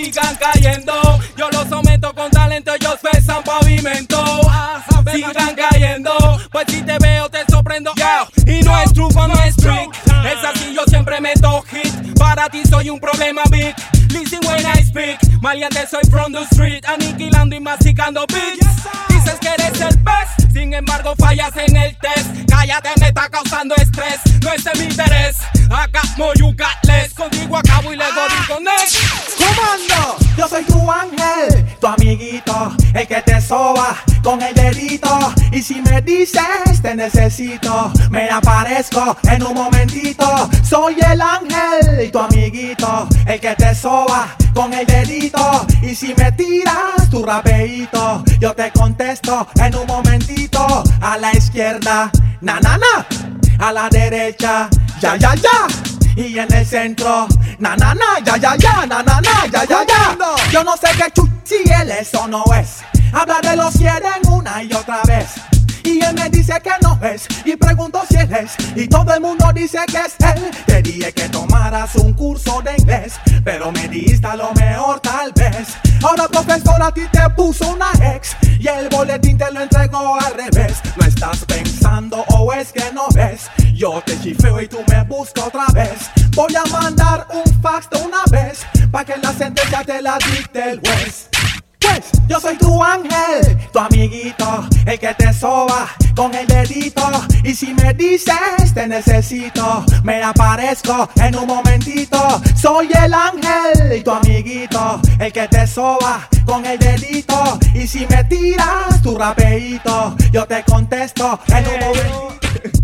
sigan cayendo. Yo los someto con talento, ellos besan pavimento. Sigan cayendo, pues si te veo te sorprendo. Y no es truco, no es trick. Es así, yo siempre meto hit. Para ti soy un problema big. Listen when I speak. Maleante soy from the street. Aniquilando y masticando beats. Dices que eres el best, sin embargo fallas en el test. Cállate, me está causando estrés. No es de mi interés. Acá you got less. Contigo acabo y luego digo next. Comando, yo soy tu ángel, tu amiguito, el que te soba con el dedito. Y si me dices te necesito, me aparezco en un momentito. Soy el ángel y tu amiguito, el que te soba con el dedito. Y si me tiras tu rapeito, yo te contesto en un momentito. A la izquierda, na na na. A la derecha, ya ya ya. Y en el centro, na na na, ya ya ya, na na na, ya ya ya. Yo no sé qué si él es o no es. Habla de los quieren una y otra vez. Y él me dice que no es, y pregunto si él es, y todo el mundo dice que es él. Te dije que tomaras un curso de inglés, pero me diste a lo mejor tal vez. Ahora profesor a ti te puso una ex, y el boletín te lo entregó al revés. No estás pensando o es que no ves, yo te chifeo y tú me buscas otra vez. Voy a mandar un fax de una vez, pa' que la sentencia te la dicte el juez. Pues yo soy tu ángel, tu amiguito, el que te soba con el dedito. Y si me dices te necesito, me aparezco en un momentito. Soy el ángel y tu amiguito, el que te soba con el dedito. Y si me tiras tu rapeito, yo te contesto en un momentito.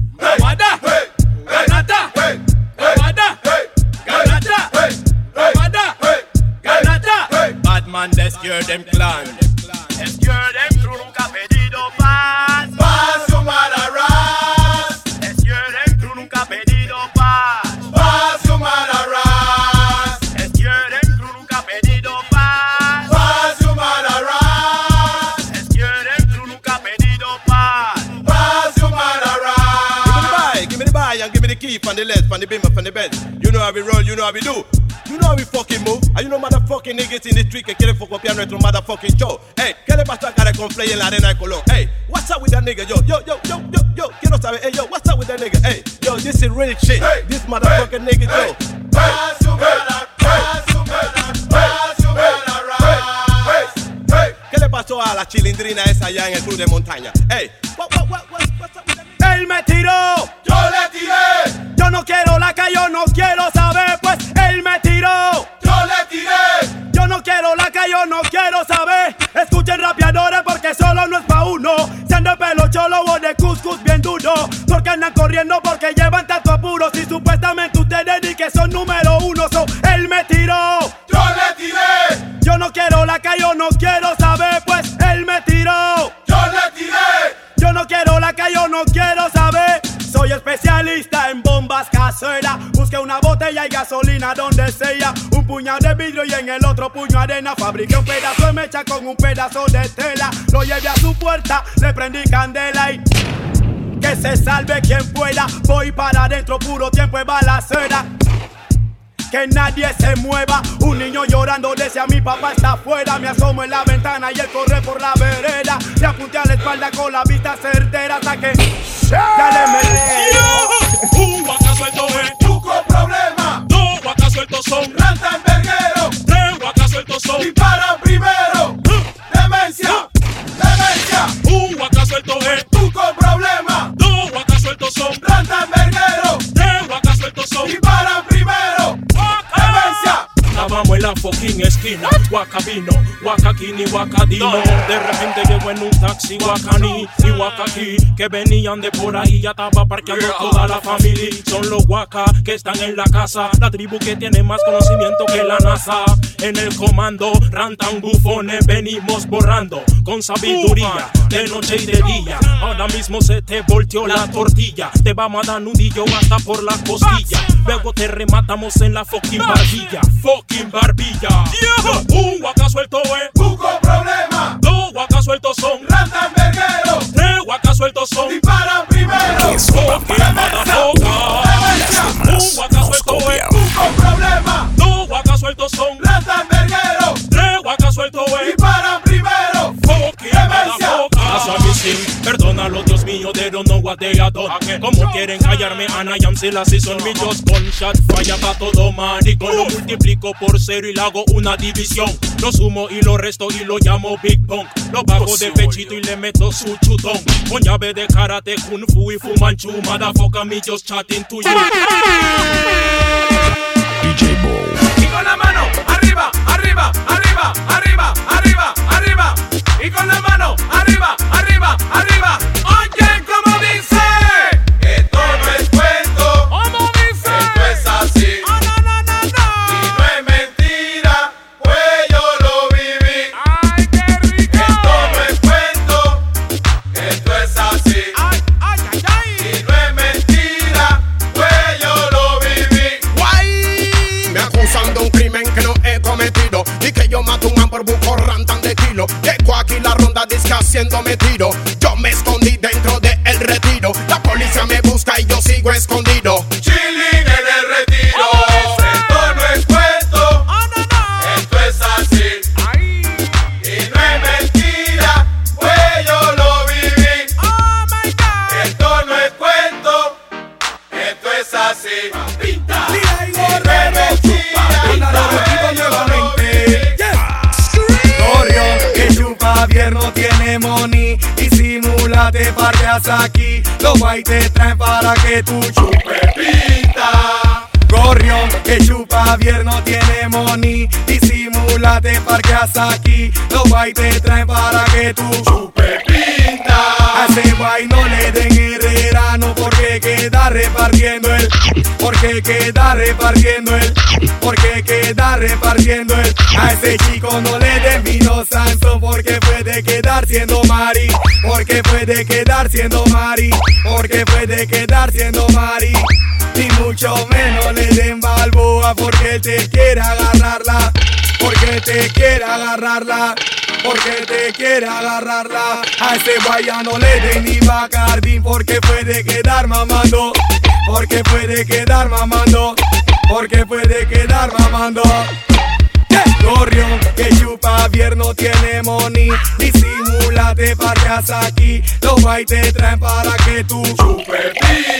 Batman, descure them clan. Descure them, tú nunca has pedido paz. Paz, you mother ras. Descure them, tú nunca has pedido paz. Paz, you mother ras. Descure them, tú nunca has pedido paz. Paz, you mother ras. Descure them, tú nunca has pedido paz. Paz, you mother ras. Give me the buy and give me the key from the left, from the beamer, from the bed. You know how we roll, you know how we do. You know how we fucking move. And you know motherfucking niggas in the street que quieren copiar nuestro motherfucking show. Hey, ¿qué le pasó a cara con Play en la arena de Colón? Hey, what's up with that nigga? Yo, quiero saber, hey, yo, what's up with that nigga? Hey, yo, this is real shit. Hey, this motherfucking nigga, yo. ¿Qué le pasó a la chilindrina esa allá en el club de montaña? Hey, what's up with that nigga? Él me tiró, yo le tiré. Yo no quiero la calle, yo no quiero saber, pues él me tiró. Yo le tiré. Yo no quiero la calle, yo no quiero saber. Escuchen rapeadores porque solo no es pa' uno. Sean de pelo cholo o de cuscus bien duro. Porque andan corriendo porque llevan tanto apuros. Y supuestamente ustedes di que son número uno. So, él me tiró. Yo le tiré. Yo no quiero la calle, yo no quiero saber, pues él me tiró. Yo le tiré. Yo no quiero la calle, yo no quiero saber. Soy especialista en bombas caseras. Busqué una botella y gasolina donde sea. Un puñado de vidrio y en el otro puño arena. Fabriqué un pedazo de mecha con un pedazo de tela. Lo llevé a su puerta, le prendí candela y que se salve quien pueda. Voy para adentro, puro tiempo de balacera. Que nadie se mueva. Un niño llorando decía mi papá está afuera. Me asomo en la ventana y él corre por la vereda. Le apunté a la espalda con la vista certera hasta que ya le metí. Un guaca suelto es Tuco problema. Dos guacas sueltos son Rantanverguero. Tres guacas sueltos son Disparan primero. Demencia. Demencia. Un guaca suelto es Tuco problema. Dos guacas sueltos son Rantanverguero. Tres guacas sueltos son Disparan primero. Demencia. Estábamos en la fucking esquina, Waka vino, Waka Kini, Waka Dino. De repente llegó en un taxi Wakani y Waka aquí, que venían de por ahí. Ya estaba parqueando toda la familia. Son los Waka que están en la casa, la tribu que tiene más conocimiento que la NASA. En el comando, rantan bufones, venimos borrando con sabiduría, de noche y de día. Ahora mismo se te volteó la tortilla, te vamos a dar nudillo hasta por la costilla. Luego te rematamos en la fucking barbilla. Fucking barbilla. Un guaca suelto es Tuco problema. Dos guacas sueltos son Rantanverguero. Tres guacas sueltos son Disparan primero. Fucking motherfucker. Un guaca suelto es Tuco problema. Dos guacas sueltos son Rantanverguero. what they are done. Como quieren callarme, and I am still a season. Me just gunshot fire pa' todo maricón. Lo multiplico por 0 y le hago una división. Lo sumo y lo resto y lo llamo Big Pong. Lo bajo de pechito y le meto su chutón. Con llave de karate, kung fu y fumanchu. Motherfucker, me just chatting to you. DJ Bull. Y con la mano arriba, arriba, arriba, arriba, arriba, arriba. Y con la mano arriba, arriba, arriba. Oye, ¿cómo dice? Esto no es cuento. ¿Cómo dice? Esto es así. Oh, no, no, no, no. Y no es mentira, pues yo lo viví. Ay, qué rico. Esto no es cuento. Esto es así. Ay, ay, ay, ay. Y no es mentira, pues yo lo viví. Guay. Me acusan de un crimen que no he cometido y que yo mato un man por buco rantan de kilo. Llego aquí la ronda disque haciéndome tiro. Yo me escondí dentro del retiro. La policía me busca y yo sigo escondido. Chilling en el retiro. Esto no es cuento. Esto es así. Y no es mentira, pues yo lo viví. Esto no es cuento. Esto es así. Pinta. Y no es mentira, pues yo lo viví. Gorrión que chupa bien no tiene money. Disimúlate, parqueas aquí. Los guay te traen para que tú chupes pinta. Gorrión que chupa bien no tiene money. Disimúlate, parqueas aquí. Los guay te traen para que tú chupes pinta. A ese guay no le den herrerano porque queda repartiendo el. Porque queda repartiendo el. Porque queda repartiendo el. A ese chico no le den vino Sansón porque puede quedar siendo mari. Porque puede quedar siendo mari. Porque puede quedar siendo mari. Ni mucho menos le den Balboa porque te quiere agarrarla. Porque te quiere agarrarla. Porque te quiere agarrarla. A ese guaya no le den ni Bacardín porque puede quedar mamando. Porque puede quedar mamando. Porque puede quedar mamando. Gorrión que chupa bien no tiene money. Disimúlate, parqueas aquí. Los guay te traen para que tú chupes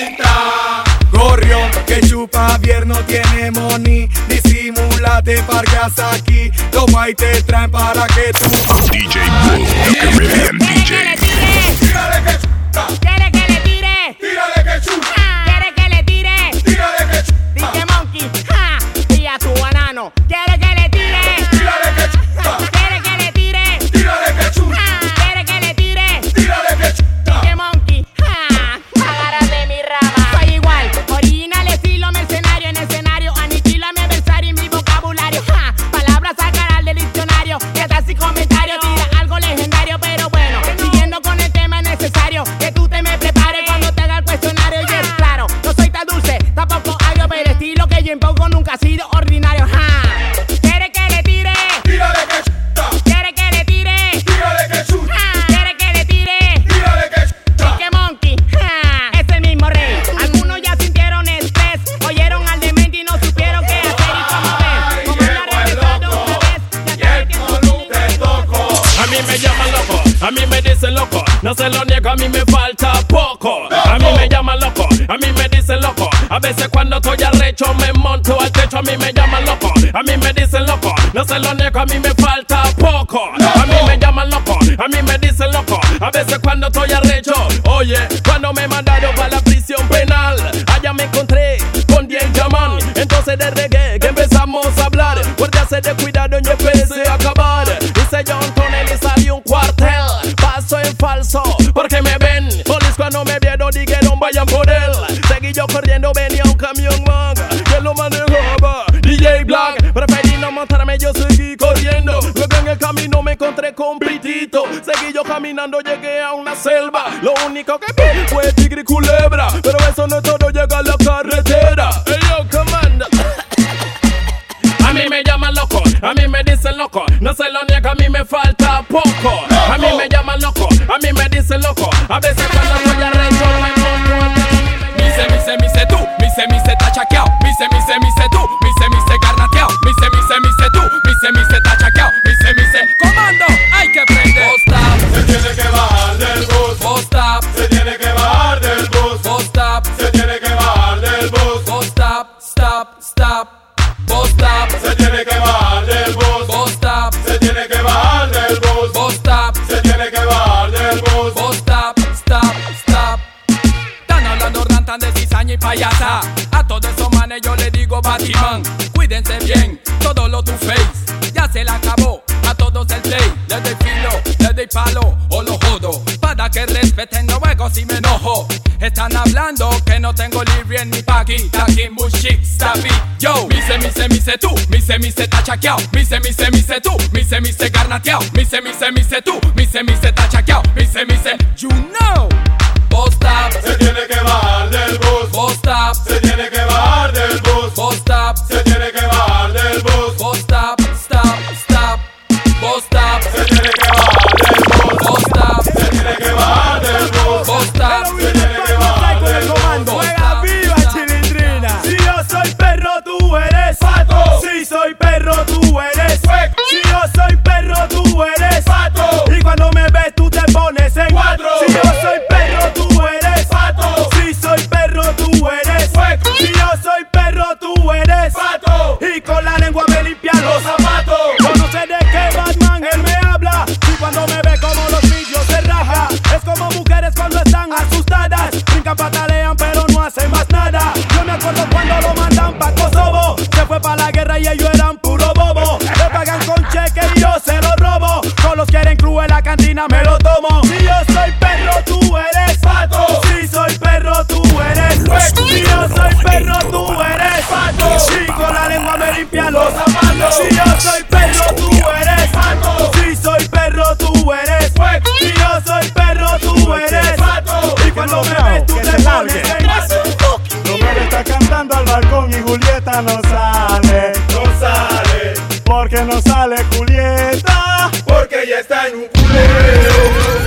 pinta. Gorrión que chupa bien no tiene money. Disimúlate, parqueas aquí. Los guay te traen para que tú DJ Bull, the Caribbean DJ. Tírale que chupa. Quiere que le tire. Tírale que chupa. Quiere que le tire. Tírale que chupa. Dice Monkey, ja. Y a tu banano. Quiere que le tire. Tírale que chupa. Quiere que le tire. Tírale que chupa. Quiere que le tire. Tírale que chupa. Dice Monkey, ja. Agárrate mi rama. Soy igual, original estilo mercenario. En escenario aniquilo a mi adversario y mi vocabulario. Ja. Palabras sacarán del diccionario. Y hasta sin comentario tira algo legendario. Pero bueno, siguiendo con el tema necesario. Que tú te me prepares cuando te haga el cuestionario. Y es claro, no soy tan dulce, tampoco agrio. Pero el estilo que yo impongo nunca ha sido ordinario. Ja. Quiere que le tire. Tírale que chupa. Quiere que le tire. Tírale que chupa. Quiere que le tire. Tírale que chupa. Dice Monkey, ja. Es el mismo rey. Algunos ya sintieron estrés. Oyeron al demente y no supieron qué hacer y cómo ver. Como ya regresaron una vez. Ya te toco. A mí me llaman loco, a mí me dicen loco. No se lo niego, a mí me falta poco. A mí me llaman loco, a mí me dicen loco. A veces cuando estoy arrecho me monto al techo. A mí me llaman loco, a mí me dicen loco. No se lo niego, a mí me falta poco. A mí me llaman loco, a mí me dicen loco. A veces cuando estoy arrecho. Oye, cuando me mandaron para la prisión penal, allá me encontré con 10 llaman. Entonces de reggae que empezamos a hablar. Guardiase de cuidado y empecé a acabar. Dice John Tonel y salió un cuartel. Paso en falso, porque me ven. Polis cuando me vieron dijeron vayan por él. Seguí yo corriendo, venía un camión man que lo manejaba DJ Black. Preferí no montarme, yo seguí corriendo. Luego en el camino me encontré con Pitito. Seguí yo caminando, llegué a una selva. Lo único que vi fue tigre y culebra. Pero eso no es todo, llega a la carretera. Hey yo, comanda. A mí me llaman loco, a mí me dicen loco. No se lo niego, a mí me falta poco. A mí me llaman loco, a mí me dicen loco. A veces cuando estoy arrecho me monto. Mise tú, mise ta chaqueao. Mise tú, mise garrateao. Mise tú, mise ta chaqueao. Mise comando, hay que prender. Se tiene que bajar del bus. Stop. Se tiene que bajar del sabe bien, todo lo tu face ya se la acabó. A todos el play, le doy filo, le doy palo o lo jodo. Para que respeten, no juego si me enojo. Están hablando que no tengo libre ni pa' aquí. Taki mushik, sabi, yo. Mise tú, mise tachaqueao. Mise tú, mise garnateao. Mise tú, mise tachaqueao. Mise, you know. Bus stop, se tiene que bajar del bus. Bus stop, se tiene que bajar del bus. Bus stop, se tiene que bajar del bus. Bus stop, stop. Bus stop, se tiene que bajar del bus. Bus stop, se tiene que bajar del bus. Bus stop, se tiene que bajar del bus. Juega viva, Chilindrina. Si yo soy perro, tú eres pato. Si soy perro, tú eres Fuego. Si yo soy perro, tú eres pato. Y cuando me ves, tú te pones en 4. Si yo soy perro, tú eres pato. Si soy perro, tú eres Fuego. Si yo soy perro, tú eres pato. Y con la lengua me limpia Los zapatos. Yo no sé de qué Batman él me habla. Y cuando me ve como los vídeos se raja. Es como mujeres cuando están asustadas. Brincan, patalean pero no hacen más nada. Yo me acuerdo cuando lo mandan pa' Kosovo. Se fue pa' la guerra y ellos eran puro bobo. Le pagan con cheque y yo se lo robo. Todos quieren crew en la cantina, me lo tomo. Si yo soy perro, tú eres pato. Si soy perro, tú eres Si yo soy perro, tú eres pato. Y con la lengua me limpia los zapatos. Si yo soy perro, tú eres pato. Si soy perro, tú eres Fuego. Si yo soy perro, tú eres pato. Y cuando me ves, tú que te se largue. pones en Romeo está cantando al balcón y Julieta no sale. No sale. Porque no sale Julieta. Porque ya está en un culero.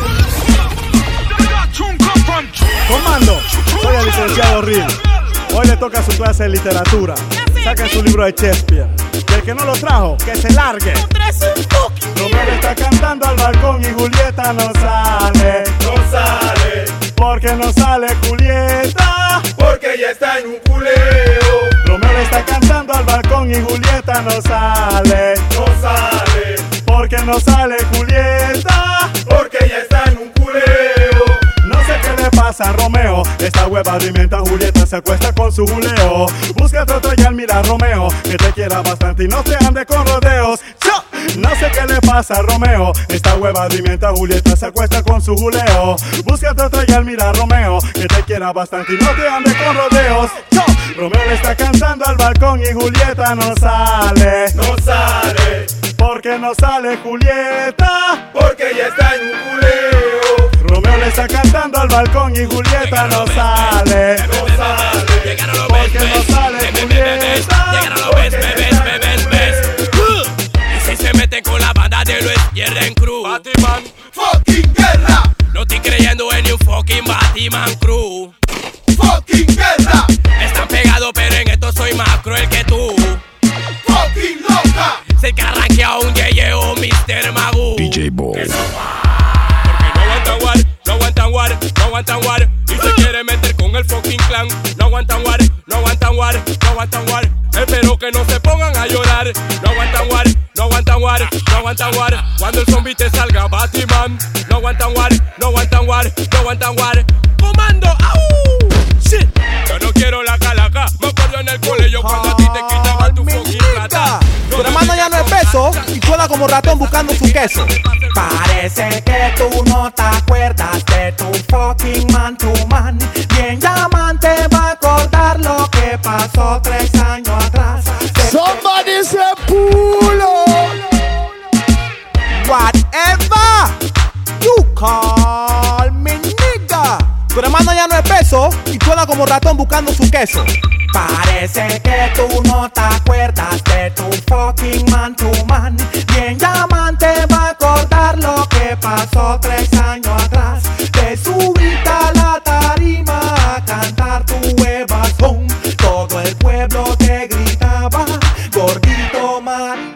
Comando, soy el licenciado Ril. Hoy le toca su clase de literatura. Saquen su libro de Shakespeare. Y el que no lo trajo, que se largue. Romeo está cantando al balcón y Julieta no sale. No sale. Porque no sale Julieta. Porque ya está en un culero. Romeo le está cantando al balcón y Julieta no sale. No sale. Porque no sale Julieta. Porque ya está en un culero. No sé qué le pasa a Romeo. Esta hueva alimenta a Julieta, se acuesta con su juleo. Búscate otro y al mira Romeo, que te quiera bastante y no te ande con rodeos. ¡Cho! No sé qué le pasa a Romeo. Esta hueva alimenta a Julieta, se acuesta con su juleo. Búscate otro y al mira Romeo, que te quiera bastante y no te ande con rodeos. ¡Cho! Romeo le está cantando al balcón y Julieta no sale. No sale. Porque no sale Julieta. Porque ya está en un culero. Romeo le está cantando al balcón y Julieta no sale. No sale. Porque no sale Julieta. Llegaron los bes. Y si se meten con la banda de los pierden crew. Batman, fucking guerra. No estoy creyendo en un fucking Batman crew. Fucking guerra. Están pegados pero en esto soy más cruel que tú. Fucking loca. Se que arranquea un Yeye o Mr. Magoo. DJ Bull. Porque no aguantan war. Y se quiere meter con el fucking clan. No aguantan war. Espero que no se pongan a llorar. No aguantan war. Cuando el zombie te salga Batman. No aguantan war. Comando, ¡au! Shit. Yo no quiero la calaca. Me acuerdo en el colegio cuando a ti te quitaban tu fucking plata. Tu hermano ya no es peso y suena como ratón buscando su queso. Parece que tú no te acuerdas de tu fucking man to man. Bien llamante va a acordar lo que pasó 3 años atrás. Somebody say pull up. Whatever you call me nigga. Tu hermano ya no es peso y suena como ratón buscando su queso. Parece que tú no te acuerdas de tu fucking man to man. Bien llamante va a acordar lo que pasó 3 años atrás. Te subiste a la tarima a cantar tu huevazón. Todo el pueblo te gritaba, gordito man.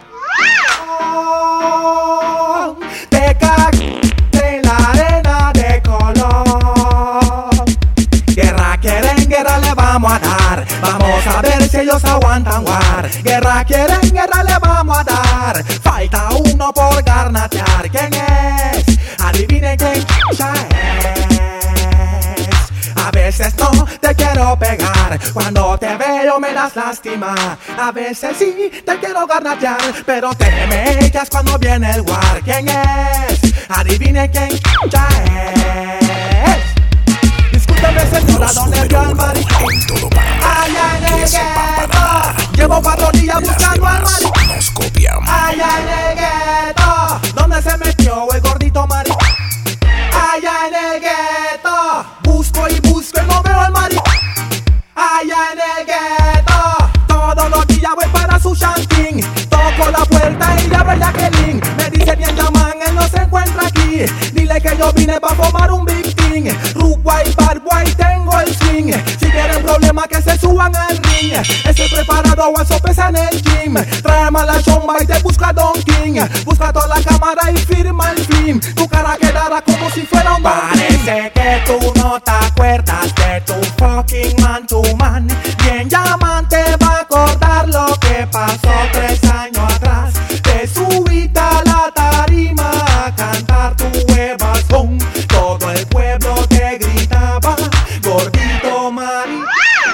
Te cagaste en la arena de color. Guerra quieren, guerra le vamos a dar. Vamos a ver si ellos aguantan war. Guerra quieren, guerra le vamos a dar. Falta uno por garnatear. ¿Quién es? Adivinen quién es. A veces no te quiero pegar. lugar. Cuando te veo me das lástima. A veces sí te quiero garnatear, pero te me echas cuando viene el war. ¿Quién es? Adivine quién ya es. Discúlpeme señora, ¿dónde vio al maricón? Allá en el gueto. Llevo 4 días buscando al maricón. Allá en el gueto. ¿Dónde se metió el gordito maricón? Allá en el gueto. Busco y no veo al maricón. Allá en el gueto. Todos los días voy para su shanking. Toco la puerta y le abre Jacqueline. Me dice bien Yaman, él no se encuentra aquí. Dile que yo vine pa' formar un big thing. Root white, bad white, tengo el swing. Si quieren problemas que se suban al ring. Estoy preparado a sopesa en el gym. Tráeme a la chomba y te busca Don King. Busca toda la cámara y firma el film. Tu cara quedará como si fuera un parece que tú no te acuerdas de tu fucking man to man. Bien Yaman te va a acordar lo que pasó 3 años atrás. Te subiste a la tarima a cantar tu huevas con todo el pueblo te gritaba gordito mari.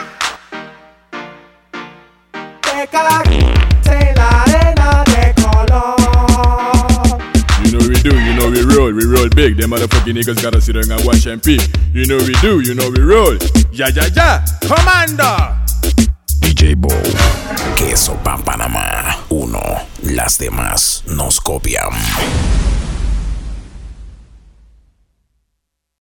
Te cagaste en la arena de color. You know we roll big. Them motherfucking niggas gotta sit down and watch and pee. You know we roll. Ya, Commander. DJ Bull, Queso Pan Panamá 1, las demás nos copian.